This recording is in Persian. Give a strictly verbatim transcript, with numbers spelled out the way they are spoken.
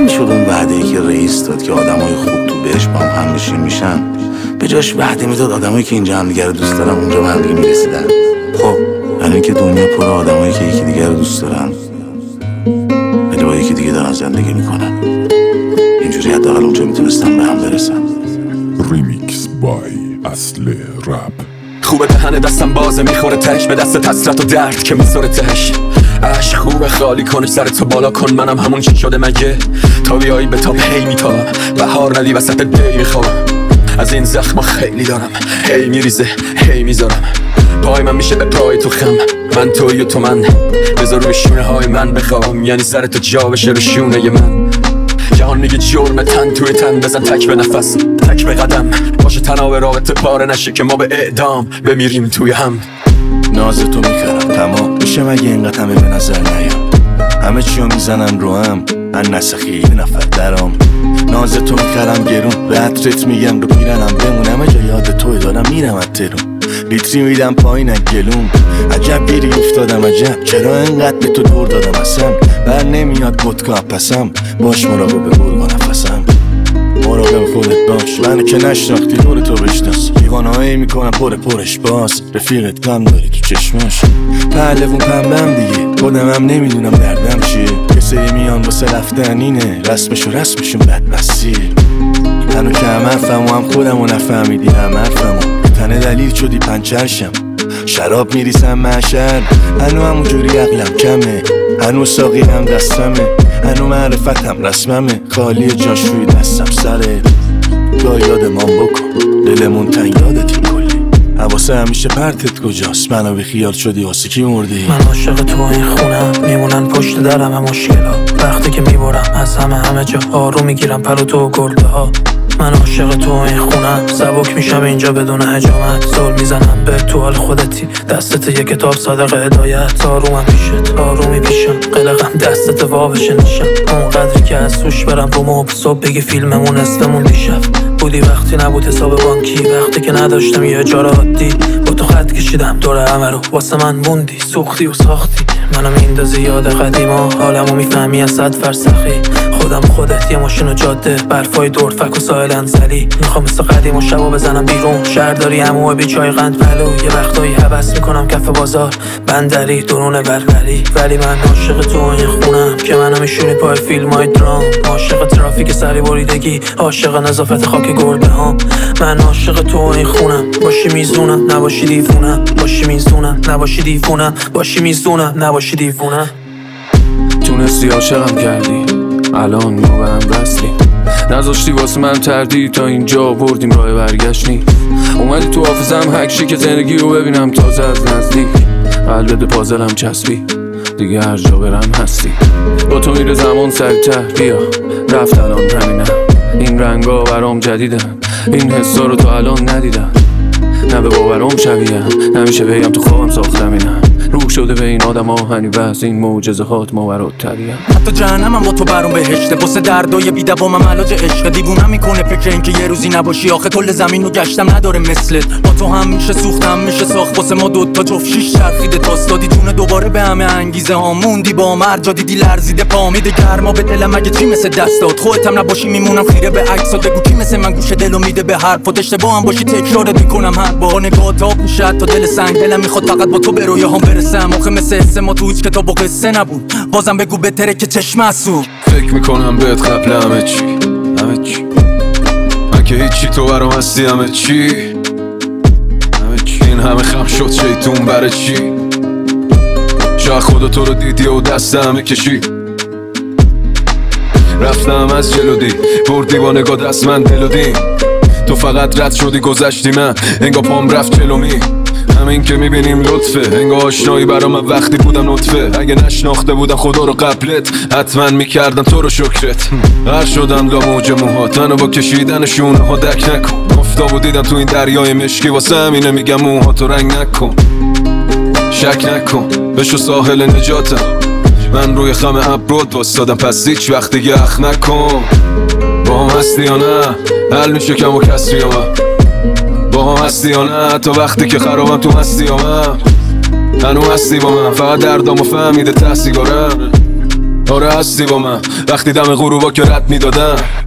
نمیشد اون وعده‌ای که رئیس داد که آدمای خوب تو بهش با هم همنشین میشن به جاش وعده میداد آدمایی که اینجا هم دیگه رو دوست دارن اونجا به هم دیگه میرسیدن. خب برای اینکه دنیا پر آدمایی که یکی دیگه رو دوست دارن ولی با یکی دیگه دارن زندگی میکنن، اینجوری حداقل اونجا میتونستن به هم برسن. ریمیکس بای اصل رپ. خوبه دهن دستم بازه میخوره تهش به دست حسرت و درد که میسوره تهش. عشق خوبه خالی کنش سرتو بالا کن منم همون چی شده مگه تا بیایی به تاب هی میتابم بهار ندی وسط دی میخوام از این زخم خیلی دارم هی میریزه هی میذارم پای من میشه به پای تو خم من توی و تو من بذار روی شونه های من بخوام یعنی سرتو جا بشه رو شونه من جهان میگه جرم تن توی تن بزن تک به نفس تک به قدم باشه تناب رابطه پاره نشه که ما به اعدام بمیریم توی هم. ناز تو میکردم تمام میشه مگه اینقدر همه به نظر نیام همه چیو میزنن رو هم من نسخی یه نفر درام ناز تو میکردم گرون به عطرت میگم رو پیرنم بمونم جا یاد توی دارم میرم از ترون بیتری میدم پایین گلوم عجب گیری افتادم عجب چرا انقدر به تو دور دادم اصلا بر نمیاد بودکا پسم باش مراقب گرگ و نفسم مراقب خودت باش منو که نشناختی دور تو بشناس دیوانهایی میکنم پر پرش باز رفیقت غم داری تو چشماش پهلوون پنبم دیگه خودم هم نمیدونم دردم چیه کسی میان واسه رفتن اینه رسمش و رسمشون بدبستیه منو که هم حرفم و هم خودم و نفهمیدی هم حرفم تنه دلیل شدی پنچرشم شراب میریسم محشر هنو همونجوری عقلم کمه هنو ساقی هم دستمه هنو معرفتم رسممه خالی جاش روی دستم سره گاه یادمان بکن دلمون تنگ یادتی کلی حواسه همیشه پرتت کجاست منو به خیال شدی واسه کی مردی من عاشق تو این خونم میمونن پشت درم هم مشکلا وقتی که میبرم از همه همه جا آرو میگیرم پرو تو و گرده ها من عاشق تو این خونم سبک میشم اینجا بدون هجامت زل میزنم به تو حال خودتی دستت یه کتاب صادق هدایت آرومم پیشت آرومی پیشم قلقم دستت وابش نشم اونقدری که از سوش برم رو موب صبح بگی فیلممون استمون دیشب بودی وقتی نبود حساب بانکی وقتی که نداشتم یه اجاره عادی با تو خط کشیدم دور همه رو واسه من موندی سوختی و ساختی منو میندازی یاد قدیما حالمو میفهمی از صد فرسخی خودم خودت یه ماشین و جاده برفای دور فک و سایل انزلی میخوام مثل قدیم و شبا بزنم بیرون شهرداری هموه بی چای قند پلو یه وقتایی حبس میکنم کف بازار بندری درون بربری ولی من عاشق تو این خونم که منو میشونی پای فیلم های درام عاشق ترافیک سری بریدگی عاشق نظافت خاک گربه هام من عاشق تو این خونم باشی میزونم نباشی دیوونم باشی میزونم نباشی دیوونم باشی میزونم نباشی دیوونم تونستی عاشقم کردی الان ما به هم بستی نذاشتی واسه من تردید تا اینجا بردیم راه برگشت نیست اومدی تو حافظم حکشی که زندگی رو ببینم تازه از نزدیک قلبت به پازلم چسبی دیگه هر جا برم هستی با تو میره زمان سریعتر بیا رفت الان همینم این رنگا برام جدیدن این حسا رو تو الان ندیدم نه به باورام شبیه نمیشه بگم تو خوابم ساختم اینم روح شده به این آدم آهنی بس این معجزهات ماورات طبیعه حتی جهنمم با تو برام بهشته واسه دردای بی‌دوامم علاج عشق دیوونم میکنه فکر این که یه روزی نباشی آخه کل زمین رو گشتم نداره مثلت با تو هم میشه سوختم میشه ساخت واسه ما دوتا جفت شیش چرخیده تاستادی جونه دوباره به همه انگیزه ها موندی با مرجا دیدی لرزیده پامیده گرما به دلم مگه چی مثل دستات خودت هم نباشی میمونم خیره به عکسات بگو کی مثل من گوشه دلو میده به حرفات اشتباه هم باشی تکرارت میکنم هر بار نگاهت آب میشه تا دل سنگ دلم میخواد فقط با تو به رویاهام برسم آخه مثل حس ما تو هیچ کتاب و قصه نبود بازم بگو بهتره که چشم اسود فکر میکنم بهت قبل همه چی همه چی من که هیچی تو برام هستی همه چی همه چی این همه خم شد شیطون برای چی شاید خدا تو رو دیدی و دست همه کشی رفتم از جلو دی بردی با نگاه دست من دلو دی تو فقط رد شدی گذشتی من انگا پام رفت جلو می همین که میبینیم لطفه انگا آشنایی برا من وقتی بودم نطفه اگه نشناخته بودم خدا رو قبلت حتما میکردم تو رو شکرت هر شدم لا موج موهات منو با کشیدن شونه ها دک نکن افتاب و دیدم تو این دریای مشکی واسه همینه میگم موهاتو رنگ نکن شک نکن بشو ساحل نجاتم من روی خم ابرود واسدادم پس هیچ وقت دیگه اخ نکن با هم هستی یا نه حل میشه کم و کسری یا من با هم هستی یا نه تا وقتی که خرابم تو هستی یا من هنو هستی با من فقط دردامو فهمیده ته سیگارم آره هستی با من وقتی دم غروبا که رد میدادم